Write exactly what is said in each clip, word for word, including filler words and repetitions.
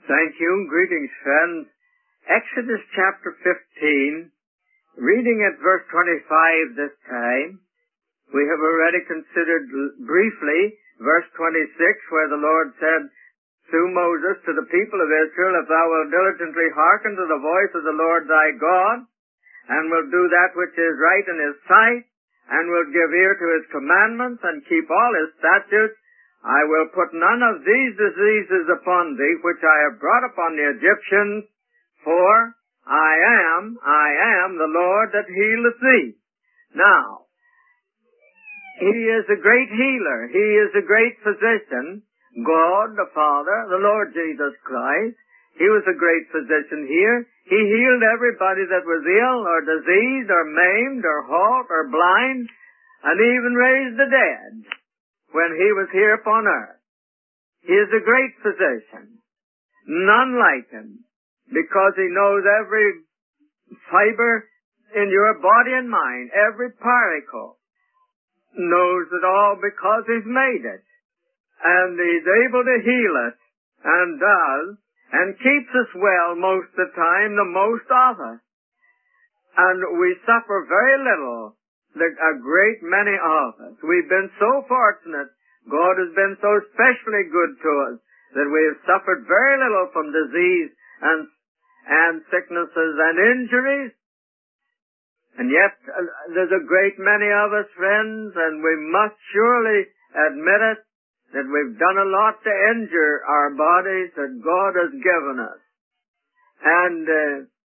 Thank you. Greetings, friends. Exodus chapter fifteen, reading at verse twenty-five this time. We have already considered briefly verse twenty-six, where the Lord said through Moses to the people of Israel, "If thou wilt diligently hearken to the voice of the Lord thy God, and wilt do that which is right in his sight, and wilt give ear to his commandments, and keep all his statutes, I will put none of these diseases upon thee, which I have brought upon the Egyptians, for I am, I am the Lord that healeth thee." Now, he is a great healer. He is a great physician. God the Father, the Lord Jesus Christ, he was a great physician here. He healed everybody that was ill or diseased or maimed or halt or blind, and even raised the dead when he was here upon earth. He is a great physician. None like him, because he knows every fiber in your body and mind, every particle. Knows it all because he's made it. And he's able to heal it, and does, and keeps us well most of the time, the most of us. And we suffer very little, a great many of us. We've been so fortunate. God has been so specially good to us that we have suffered very little from disease and, and sicknesses and injuries. And yet, uh, there's a great many of us, friends, and we must surely admit it, that we've done a lot to injure our bodies that God has given us. And uh,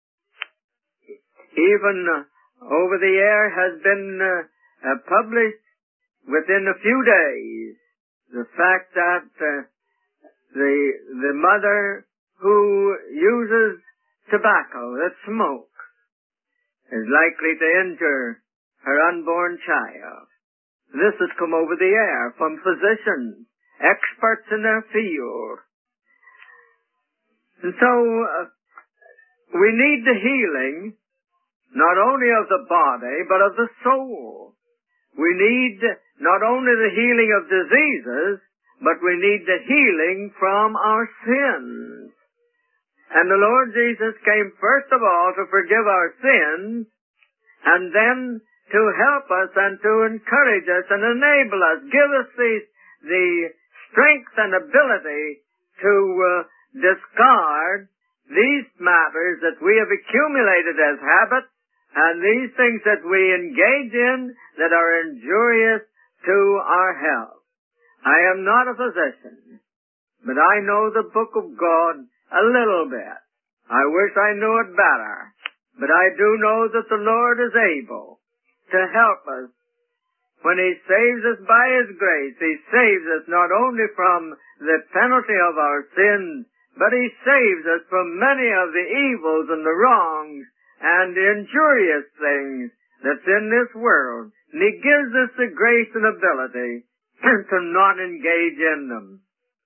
even uh, over the air has been uh, uh, published within a few days the fact that uh, the the mother who uses tobacco, that smoke, is likely to injure her unborn child. This has come over the air from physicians, experts in their field. And so uh, we need the healing not only of the body, but of the soul. We need not only the healing of diseases, but we need the healing from our sins. And the Lord Jesus came first of all to forgive our sins, and then to help us and to encourage us and enable us, give us the, the strength and ability to uh, discard these matters that we have accumulated as habits, and these things that we engage in that are injurious to our health. I am not a physician, but I know the book of God a little bit. I wish I knew it better, but I do know that the Lord is able to help us. When he saves us by his grace, he saves us not only from the penalty of our sins, but he saves us from many of the evils and the wrongs and injurious things that's in this world. And he gives us the grace and ability to not engage in them.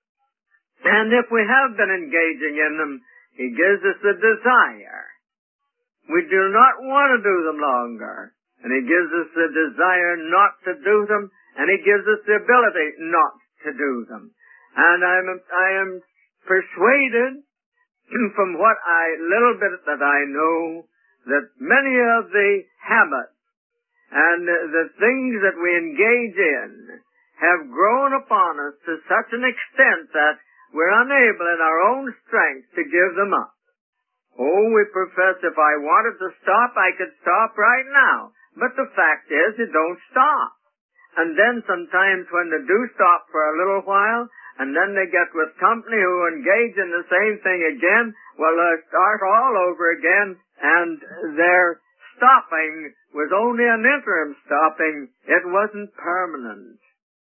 And if we have been engaging in them, he gives us the desire. We do not want to do them longer. And he gives us the desire not to do them, and he gives us the ability not to do them. And I'm, I am persuaded from what I, little bit that I know, that many of the habits and the things that we engage in have grown upon us to such an extent that we're unable in our own strength to give them up. Oh, we profess if I wanted to stop, I could stop right now. But the fact is, you don't stop. And then sometimes when they do stop for a little while, and then they get with company who engage in the same thing again, well, they start all over again, and their stopping was only an interim stopping. It wasn't permanent.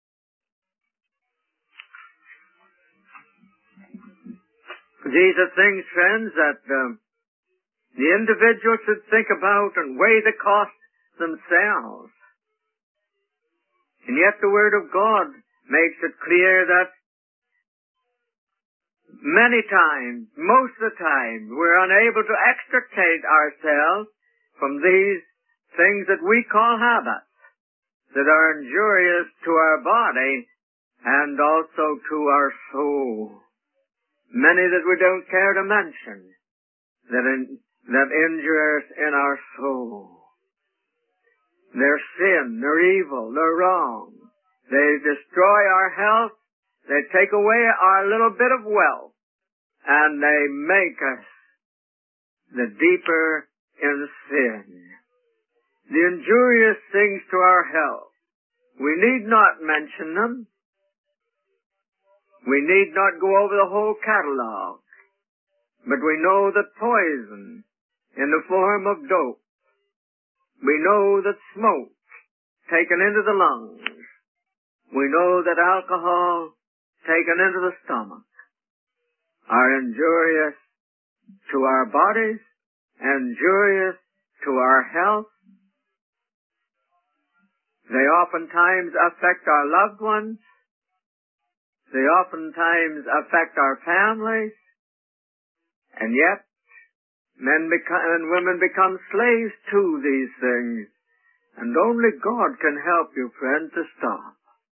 Jesus thinks, friends, that um, the individual should think about and weigh the cost themselves. And yet the Word of God makes it clear that many times, most of the time, we're unable to extricate ourselves from these things that we call habits, that are injurious to our body and also to our soul. many that we don't care to mention, that, in, that injure us in our soul. They're sin, they're evil, they're wrong. They destroy our health, they take away our little bit of wealth, and they make us the deeper in sin. The injurious things to our health, we need not mention them. We need not go over the whole catalog. But we know that poison in the form of dope, we know that smoke taken into the lungs, we know that alcohol taken into the stomach are injurious to our bodies, injurious to our health. They oftentimes affect our loved ones. They oftentimes affect our families. And yet, men become, and women become slaves to these things. And only God can help you, friend, to stop.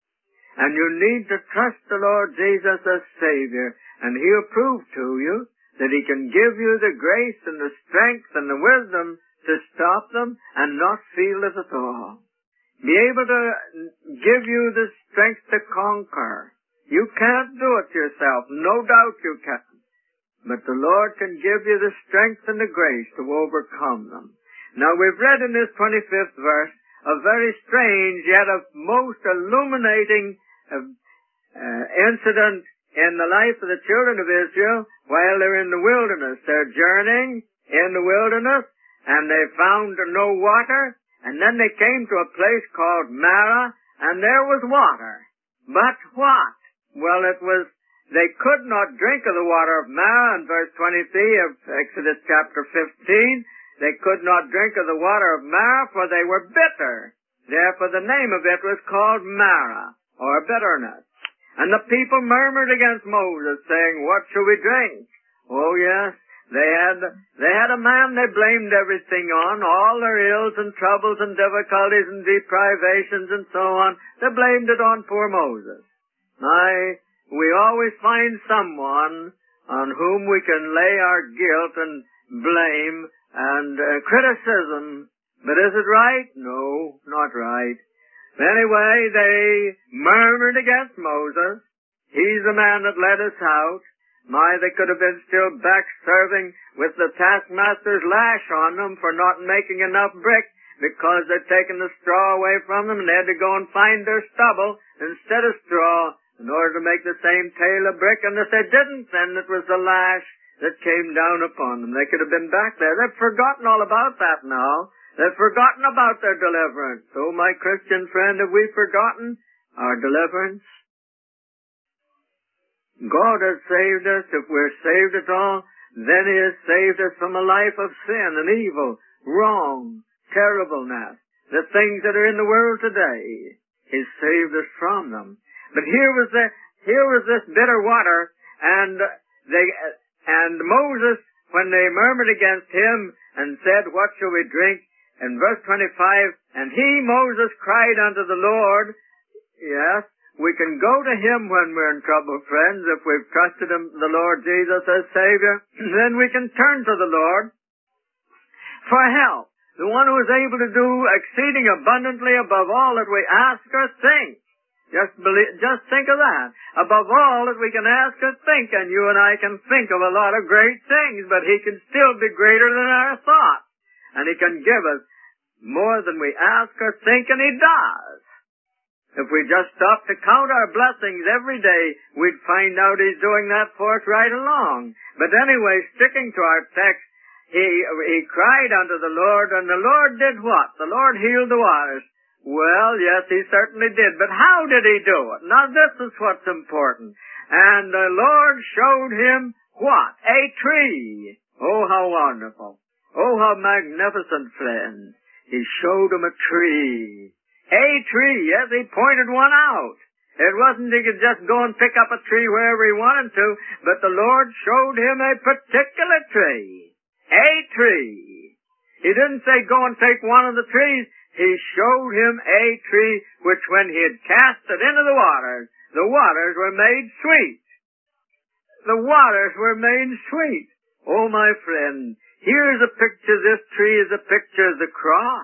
And you need to trust the Lord Jesus as Savior, and He'll prove to you that He can give you the grace and the strength and the wisdom to stop them and not feel it at all. Be able to give you the strength to conquer. You can't do it yourself. No doubt you can. But the Lord can give you the strength and the grace to overcome them. Now we've read in this twenty-fifth verse a very strange yet a most illuminating uh, uh, incident in the life of the children of Israel while they're in the wilderness. They're journeying in the wilderness and they found no water, and then they came to a place called Marah, and there was water. But what? Well, it was, they could not drink of the water of Marah in verse twenty-three of Exodus chapter fifteen. They could not drink of the water of Marah, for they were bitter. Therefore the name of it was called Marah, or bitterness. And the people murmured against Moses, saying, what shall we drink? Oh yes, they had, they had a man they blamed everything on, all their ills and troubles and difficulties and deprivations and so on. They blamed it on poor Moses. I, we always find someone on whom we can lay our guilt and blame and uh, criticism. But is it right? No, not right. Anyway, they murmured against Moses. He's the man that led us out. My, they could have been still back serving with the taskmaster's lash on them for not making enough brick because they'd taken the straw away from them and they had to go and find their stubble instead of straw in order to make the same tail of brick. And if they didn't, then it was the lash that came down upon them. They could have been back there. They've forgotten all about that now. They've forgotten about their deliverance. Oh, my Christian friend, have we forgotten our deliverance? God has saved us. If we're saved at all, then He has saved us from a life of sin and evil, wrong, terribleness. The things that are in the world today, He's saved us from them. But here was the, here was this bitter water, and they, and Moses, when they murmured against him and said, what shall we drink? In verse twenty-five, and he, Moses, cried unto the Lord. Yes, we can go to Him when we're in trouble, friends, if we've trusted Him, the Lord Jesus as Savior. Then we can turn to the Lord for help. The one who is able to do exceeding abundantly above all that we ask or think. Just believe, just think of that. Above all that we can ask or think, and you and I can think of a lot of great things, but He can still be greater than our thoughts. And He can give us more than we ask or think, and He does. If we just stop to count our blessings every day, we'd find out He's doing that for us right along. But anyway, sticking to our text, He, he cried unto the Lord, and the Lord did what? The Lord healed the waters. Well, yes, He certainly did. But how did He do it? Now this is what's important. And the Lord showed him what? A tree. Oh, how wonderful. Oh, how magnificent, friends. He showed him a tree. A tree, yes, He pointed one out. It wasn't He could just go and pick up a tree wherever He wanted to, but the Lord showed him a particular tree. A tree. He didn't say go and take one of the trees. He showed him a tree which when He had cast it into the waters, the waters were made sweet. the waters were made sweet. Oh, my friend, here's a picture, this tree is a picture of the cross.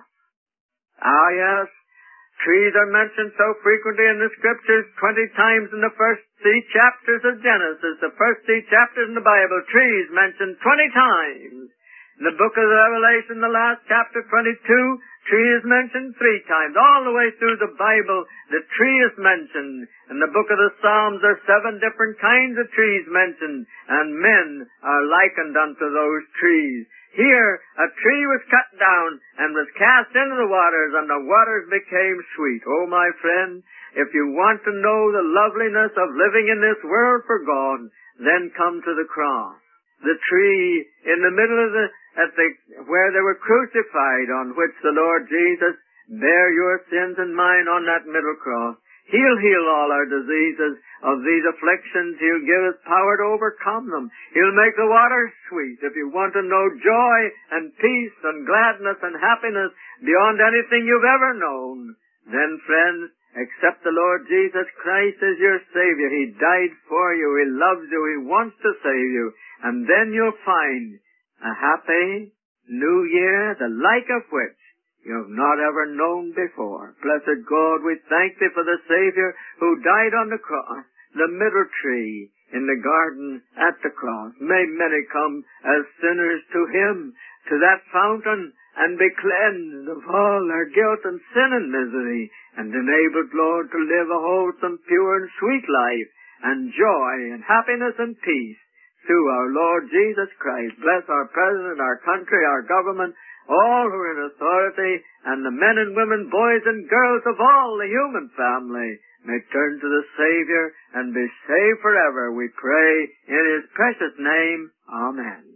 Ah, yes, trees are mentioned so frequently in the Scriptures, twenty times in the first three chapters of Genesis, the first three chapters in the Bible, trees mentioned twenty times. In the book of Revelation, the last chapter, twenty-two, tree is mentioned three times. All the way through the Bible, the tree is mentioned. In the book of the Psalms, there are seven different kinds of trees mentioned, and men are likened unto those trees. Here, a tree was cut down and was cast into the waters, and the waters became sweet. Oh, my friend, if you want to know the loveliness of living in this world for God, then come to the cross. The tree in the middle of the, at the, where they were crucified, on which the Lord Jesus bare your sins and mine on that middle cross. He'll heal all our diseases of these afflictions. He'll give us power to overcome them. He'll make the waters sweet. If you want to know joy and peace and gladness and happiness beyond anything you've ever known, then, friends, accept the Lord Jesus Christ as your Savior. He died for you. He loves you. He wants to save you. And then you'll find a happy new year, the like of which you have not ever known before. Blessed God, we thank Thee for the Savior who died on the cross, the middle tree in the garden at the cross. May many come as sinners to Him, to that fountain, and be cleansed of all their guilt and sin and misery, and enabled, Lord, to live a wholesome, pure, and sweet life, and joy, and happiness, and peace, through our Lord Jesus Christ. Bless our President, our country, our government, all who are in authority, and the men and women, boys and girls of all the human family may turn to the Savior and be saved forever. We pray in His precious name. Amen.